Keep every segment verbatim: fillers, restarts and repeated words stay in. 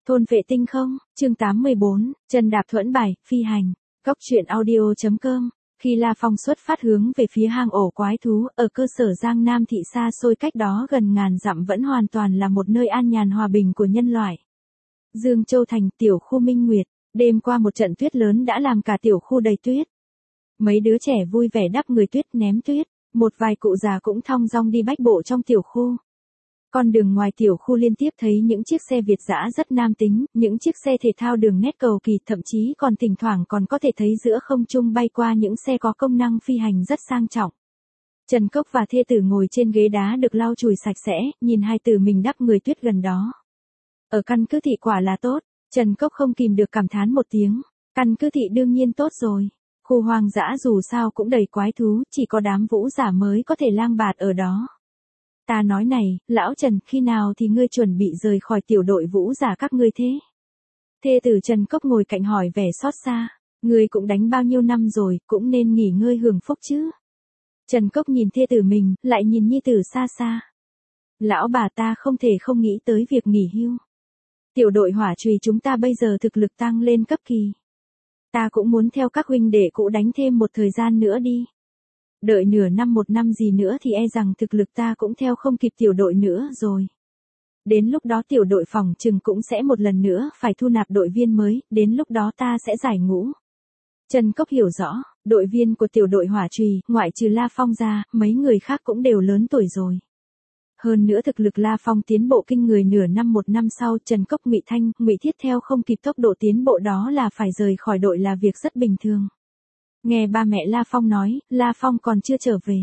Thôn vệ tinh không, chương tám mươi bốn, chân đạp thuẫn bài, phi hành, góc truyện audio.com. Khi La Phong xuất phát hướng về phía hang ổ quái thú, ở cơ sở Giang Nam thị xa xôi cách đó gần ngàn dặm vẫn hoàn toàn là một nơi an nhàn hòa bình của nhân loại. Dương Châu Thành, tiểu khu Minh Nguyệt, đêm qua một trận tuyết lớn đã làm cả tiểu khu đầy tuyết. Mấy đứa trẻ vui vẻ đắp người tuyết ném tuyết, một vài cụ già cũng thong dong đi bách bộ trong tiểu khu. Con đường ngoài tiểu khu liên tiếp thấy những chiếc xe Việt dã rất nam tính, những chiếc xe thể thao đường nét cầu kỳ, thậm chí còn thỉnh thoảng còn có thể thấy giữa không trung bay qua những xe có công năng phi hành rất sang trọng. Trần Cốc và thê tử ngồi trên ghế đá được lau chùi sạch sẽ, nhìn hai tử mình đắp người tuyết gần đó. Ở căn cứ thị quả là tốt, Trần Cốc không kìm được cảm thán một tiếng, căn cứ thị đương nhiên tốt rồi. Khu hoang dã dù sao cũng đầy quái thú, chỉ có đám vũ giả mới có thể lang bạt ở đó. Ta nói này, lão Trần, khi nào thì ngươi chuẩn bị rời khỏi tiểu đội vũ giả các ngươi thế? Thê tử Trần Cốc ngồi cạnh hỏi vẻ xót xa, ngươi cũng đánh bao nhiêu năm rồi, cũng nên nghỉ ngơi hưởng phúc chứ. Trần Cốc nhìn thê tử mình, lại nhìn nhi tử xa xa. Lão bà ta không thể không nghĩ tới việc nghỉ hưu. Tiểu đội hỏa chùy chúng ta bây giờ thực lực tăng lên cấp kỳ. Ta cũng muốn theo các huynh đệ cũ đánh thêm một thời gian nữa đi. Đợi nửa năm một năm gì nữa thì e rằng thực lực ta cũng theo không kịp tiểu đội nữa rồi. Đến lúc đó tiểu đội phòng trừng cũng sẽ một lần nữa phải thu nạp đội viên mới, đến lúc đó ta sẽ giải ngũ. Trần Cốc hiểu rõ, đội viên của tiểu đội hỏa chùy, ngoại trừ La Phong ra, mấy người khác cũng đều lớn tuổi rồi. Hơn nữa thực lực La Phong tiến bộ kinh người, nửa năm một năm sau Trần Cốc Ngụy Thanh, Ngụy Thiết theo không kịp tốc độ tiến bộ đó là phải rời khỏi đội là việc rất bình thường. Nghe ba mẹ La Phong nói, La Phong còn chưa trở về.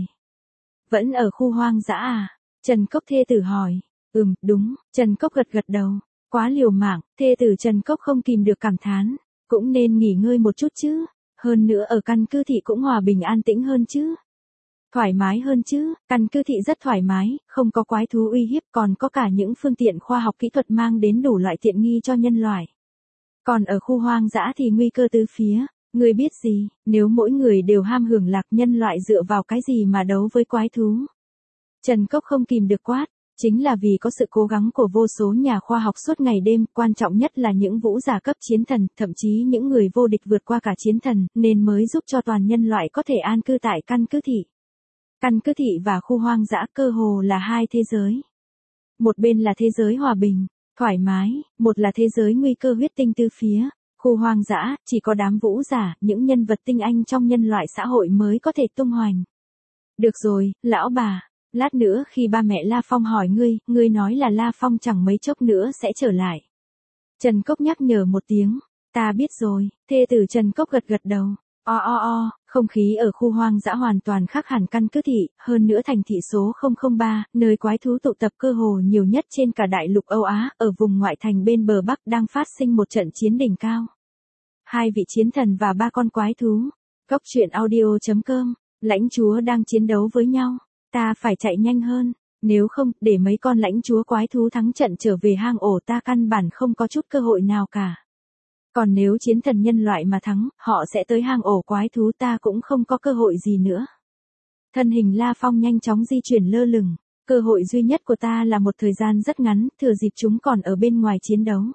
Vẫn ở khu hoang dã à? Trần Cốc thê tử hỏi. Ừm, đúng, Trần Cốc gật gật đầu. Quá liều mạng, thê tử Trần Cốc không kìm được cảm thán. Cũng nên nghỉ ngơi một chút chứ. Hơn nữa ở căn cứ thị cũng hòa bình an tĩnh hơn chứ. Thoải mái hơn chứ, căn cứ thị rất thoải mái, không có quái thú uy hiếp, còn có cả những phương tiện khoa học kỹ thuật mang đến đủ loại tiện nghi cho nhân loại. Còn ở khu hoang dã thì nguy cơ tứ phía. Ngươi biết gì, nếu mỗi người đều ham hưởng lạc, nhân loại dựa vào cái gì mà đấu với quái thú? Trần Cốc không kìm được quát, chính là vì có sự cố gắng của vô số nhà khoa học suốt ngày đêm, quan trọng nhất là những vũ giả cấp chiến thần, thậm chí những người vô địch vượt qua cả chiến thần, nên mới giúp cho toàn nhân loại có thể an cư tại căn cứ thị. Căn cứ thị và khu hoang dã cơ hồ là hai thế giới. Một bên là thế giới hòa bình, thoải mái, một là thế giới nguy cơ huyết tinh tứ phía. Khu hoang dã, chỉ có đám vũ giả, những nhân vật tinh anh trong nhân loại xã hội mới có thể tung hoành. Được rồi, lão bà, lát nữa khi ba mẹ La Phong hỏi ngươi, ngươi nói là La Phong chẳng mấy chốc nữa sẽ trở lại. Trần Cốc nhắc nhở một tiếng, ta biết rồi, thê tử Trần Cốc gật gật đầu. O o o, không khí ở khu hoang dã hoàn toàn khác hẳn căn cứ thị, hơn nữa thành thị số không không ba, nơi quái thú tụ tập cơ hồ nhiều nhất trên cả đại lục Âu Á, ở vùng ngoại thành bên bờ Bắc đang phát sinh một trận chiến đỉnh cao. Hai vị chiến thần và ba con quái thú. Góc truyện audio.com, lãnh chúa đang chiến đấu với nhau. Ta phải chạy nhanh hơn, nếu không, để mấy con lãnh chúa quái thú thắng trận trở về hang ổ ta căn bản không có chút cơ hội nào cả. Còn nếu chiến thần nhân loại mà thắng, họ sẽ tới hang ổ quái thú, ta cũng không có cơ hội gì nữa. Thân hình La Phong nhanh chóng di chuyển lơ lửng, cơ hội duy nhất của ta là một thời gian rất ngắn, thừa dịp chúng còn ở bên ngoài chiến đấu.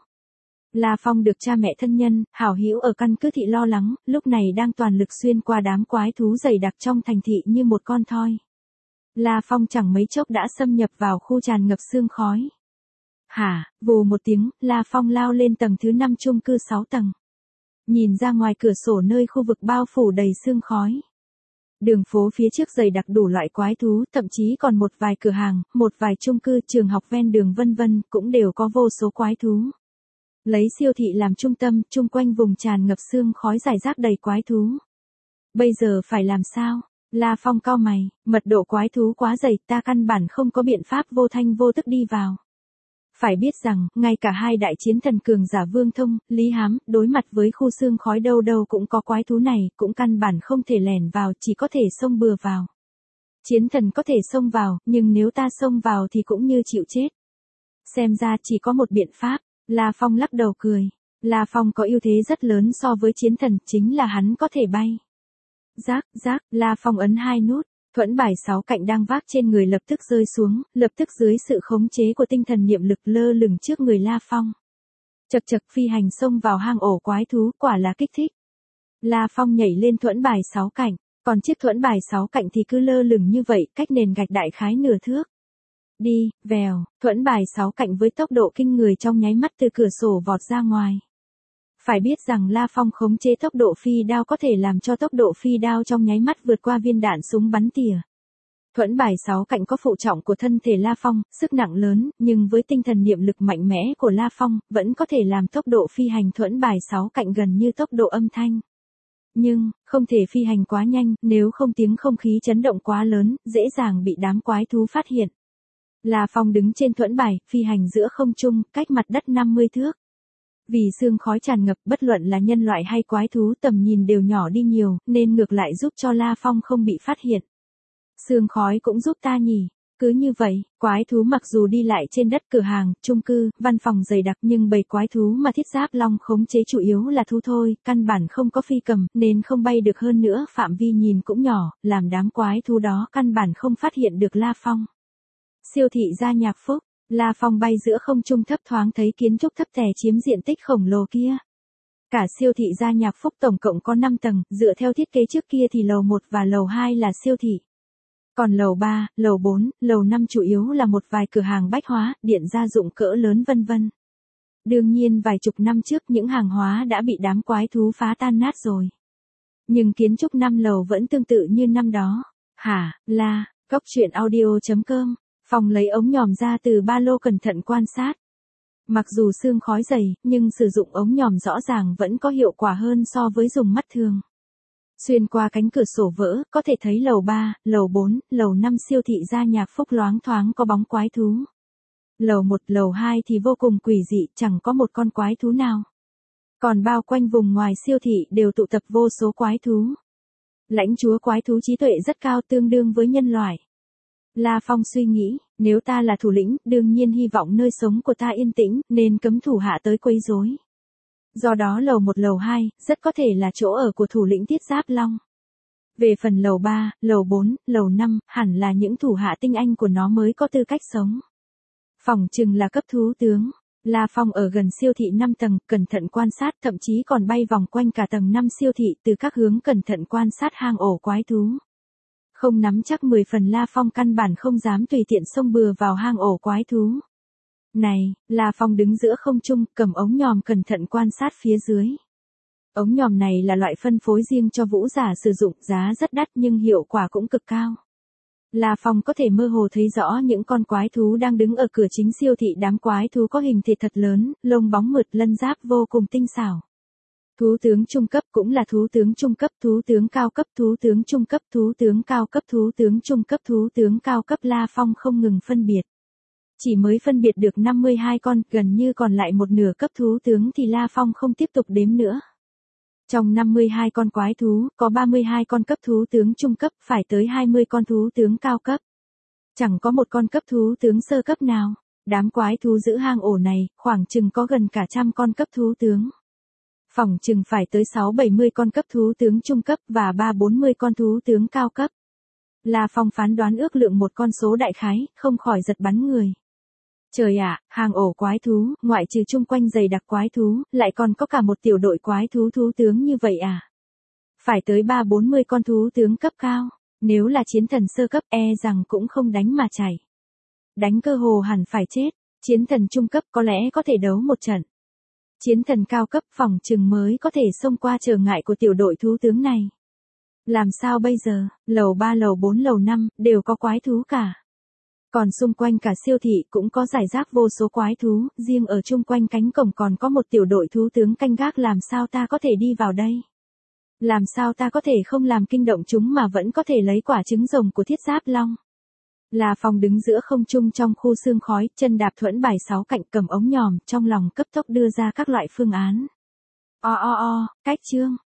La Phong được cha mẹ thân nhân, hảo hữu ở căn cứ thị lo lắng, lúc này đang toàn lực xuyên qua đám quái thú dày đặc trong thành thị như một con thoi. La Phong chẳng mấy chốc đã xâm nhập vào khu tràn ngập sương khói. Hả, vù một tiếng, La Phong lao lên tầng thứ năm chung cư sáu tầng. Nhìn ra ngoài cửa sổ nơi khu vực bao phủ đầy sương khói. Đường phố phía trước dày đặc đủ loại quái thú, thậm chí còn một vài cửa hàng, một vài chung cư, trường học ven đường vân vân, cũng đều có vô số quái thú. Lấy siêu thị làm trung tâm, chung quanh vùng tràn ngập sương khói rải rác đầy quái thú. Bây giờ phải làm sao? La Phong cau mày, mật độ quái thú quá dày, ta căn bản không có biện pháp vô thanh vô tức đi vào. Phải biết rằng, ngay cả hai đại chiến thần cường giả Vương Thông, Lý Hám, đối mặt với khu sương khói đâu đâu cũng có quái thú này, cũng căn bản không thể lẻn vào, chỉ có thể xông bừa vào. Chiến thần có thể xông vào, nhưng nếu ta xông vào thì cũng như chịu chết. Xem ra chỉ có một biện pháp. La Phong lắc đầu cười. La Phong có ưu thế rất lớn so với chiến thần, chính là hắn có thể bay. Rác, rác, La Phong ấn hai nút, thuẫn bài sáu cạnh đang vác trên người lập tức rơi xuống, lập tức dưới sự khống chế của tinh thần niệm lực lơ lửng trước người La Phong. Chật chật phi hành xông vào hang ổ quái thú, quả là kích thích. La Phong nhảy lên thuẫn bài sáu cạnh, còn chiếc thuẫn bài sáu cạnh thì cứ lơ lửng như vậy, cách nền gạch đại khái nửa thước. Đi, vèo, thuẫn bài sáu cạnh với tốc độ kinh người trong nháy mắt từ cửa sổ vọt ra ngoài. Phải biết rằng La Phong khống chế tốc độ phi đao có thể làm cho tốc độ phi đao trong nháy mắt vượt qua viên đạn súng bắn tỉa. Thuẫn bài sáu cạnh có phụ trọng của thân thể La Phong, sức nặng lớn, nhưng với tinh thần niệm lực mạnh mẽ của La Phong, vẫn có thể làm tốc độ phi hành thuẫn bài sáu cạnh gần như tốc độ âm thanh. Nhưng, không thể phi hành quá nhanh, nếu không tiếng không khí chấn động quá lớn, dễ dàng bị đám quái thú phát hiện. La Phong đứng trên thuẫn bài, phi hành giữa không trung, cách mặt đất năm mươi thước. Vì sương khói tràn ngập, bất luận là nhân loại hay quái thú tầm nhìn đều nhỏ đi nhiều, nên ngược lại giúp cho La Phong không bị phát hiện. Sương khói cũng giúp ta nhỉ. Cứ như vậy, quái thú mặc dù đi lại trên đất cửa hàng, chung cư, văn phòng dày đặc nhưng bầy quái thú mà Thiết Giáp Long khống chế chủ yếu là thú thôi, căn bản không có phi cầm, nên không bay được, hơn nữa phạm vi nhìn cũng nhỏ, làm đám quái thú đó căn bản không phát hiện được La Phong. Siêu thị Gia Nhạc Phúc, La Phong bay giữa không trung thấp thoáng thấy kiến trúc thấp tè chiếm diện tích khổng lồ kia. Cả siêu thị Gia Nhạc Phúc tổng cộng có năm tầng, dựa theo thiết kế trước kia thì lầu một và lầu hai là siêu thị. Còn lầu ba, lầu bốn, lầu năm chủ yếu là một vài cửa hàng bách hóa, điện gia dụng cỡ lớn vân vân. Đương nhiên vài chục năm trước những hàng hóa đã bị đám quái thú phá tan nát rồi. Nhưng kiến trúc năm lầu vẫn tương tự như năm đó. Hả, La, Cốc Truyện Audio chấm com. Phong lấy ống nhòm ra từ ba lô cẩn thận quan sát. Mặc dù sương khói dày, nhưng sử dụng ống nhòm rõ ràng vẫn có hiệu quả hơn so với dùng mắt thường. Xuyên qua cánh cửa sổ vỡ, có thể thấy lầu ba, lầu bốn, lầu năm siêu thị Gia Nhạc Phúc loáng thoáng có bóng quái thú. Lầu một, lầu hai thì vô cùng quỷ dị, chẳng có một con quái thú nào. Còn bao quanh vùng ngoài siêu thị đều tụ tập vô số quái thú. Lãnh chúa quái thú trí tuệ rất cao, tương đương với nhân loại. La Phong suy nghĩ, nếu ta là thủ lĩnh, đương nhiên hy vọng nơi sống của ta yên tĩnh, nên cấm thủ hạ tới quấy rối. Do đó lầu một lầu hai, rất có thể là chỗ ở của thủ lĩnh Thiết Giáp Long. Về phần lầu ba, lầu bốn, lầu năm, hẳn là những thủ hạ tinh anh của nó mới có tư cách sống. Phỏng chừng là cấp thú tướng. La Phong ở gần siêu thị năm tầng, cẩn thận quan sát, thậm chí còn bay vòng quanh cả tầng năm siêu thị từ các hướng cẩn thận quan sát hang ổ quái thú. Không nắm chắc mười phần La Phong căn bản không dám tùy tiện xông bừa vào hang ổ quái thú. Này, La Phong đứng giữa không trung, cầm ống nhòm cẩn thận quan sát phía dưới. Ống nhòm này là loại phân phối riêng cho vũ giả sử dụng, giá rất đắt nhưng hiệu quả cũng cực cao. La Phong có thể mơ hồ thấy rõ những con quái thú đang đứng ở cửa chính siêu thị, đám quái thú có hình thể thật lớn, lông bóng mượt, lân giáp vô cùng tinh xảo. Thú tướng trung cấp cũng là thú tướng trung cấp, thú tướng cao cấp, thú tướng trung cấp, thú tướng cao cấp, thú tướng trung cấp, thú tướng cao cấp. La Phong không ngừng phân biệt. Chỉ mới phân biệt được năm mươi hai con, gần như còn lại một nửa cấp thú tướng thì La Phong không tiếp tục đếm nữa. Trong năm mươi hai con quái thú, có ba mươi hai con cấp thú tướng trung cấp, phải tới hai mươi con thú tướng cao cấp. Chẳng có một con cấp thú tướng sơ cấp nào. Đám quái thú giữ hang ổ này, khoảng chừng có gần cả trăm con cấp thú tướng. Phỏng chừng phải tới sáu bảy mươi con cấp thú tướng trung cấp và ba bốn mươi con thú tướng cao cấp. La Phong phán đoán ước lượng một con số đại khái, không khỏi giật bắn người. Trời ạ, hang ổ quái thú, ngoại trừ chung quanh dày đặc quái thú, lại còn có cả một tiểu đội quái thú thú tướng như vậy à? Phải tới ba bốn mươi con thú tướng cấp cao, nếu là chiến thần sơ cấp e rằng cũng không đánh mà chảy. Đánh cơ hồ hẳn phải chết, chiến thần trung cấp có lẽ có thể đấu một trận. Chiến thần cao cấp phỏng chừng mới có thể xông qua trở ngại của tiểu đội thú tướng này. Làm sao bây giờ, lầu ba lầu bốn lầu năm, đều có quái thú cả. Còn xung quanh cả siêu thị cũng có rải rác vô số quái thú, riêng ở chung quanh cánh cổng còn có một tiểu đội thú tướng canh gác, làm sao ta có thể đi vào đây? Làm sao ta có thể không làm kinh động chúng mà vẫn có thể lấy quả trứng rồng của Thiết Giáp Long? La Phong đứng giữa không trung trong khu sương khói, chân đạp thuẫn bài sáu cạnh, cầm ống nhòm, trong lòng cấp tốc đưa ra các loại phương án. O o o, cách chương.